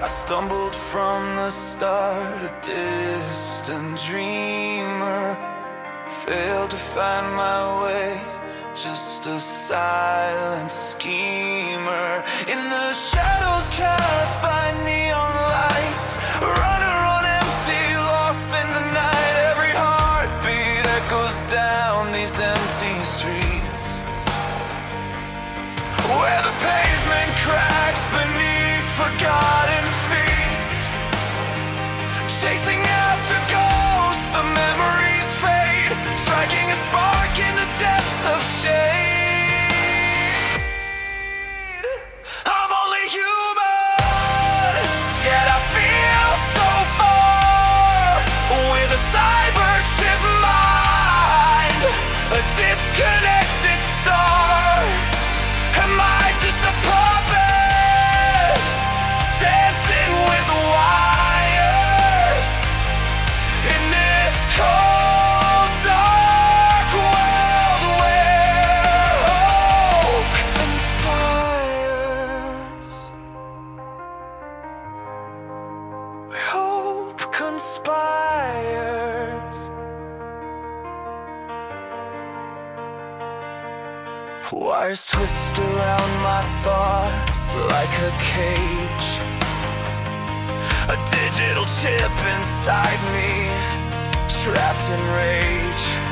I stumbled from the start, a distant dreamer. Failed to find my way, just a silent schemer. In the shadows cast by neon lights, a runner on empty, lost in the night. Every heartbeat echoes down these empty streets, where the pavement cracks beneath forgotten feet. Chasing after ghosts, the memories fade, striking a spark in the depths of shade. I'm only human, yet I feel so far, with a cyber chip mind, a disconnected star. Am I just a puppet, dancing with wires, in this cold, dark world where hope conspires? Where hope conspires. Wires twist around my thoughts like a cage, a digital chip inside me, trapped in rage.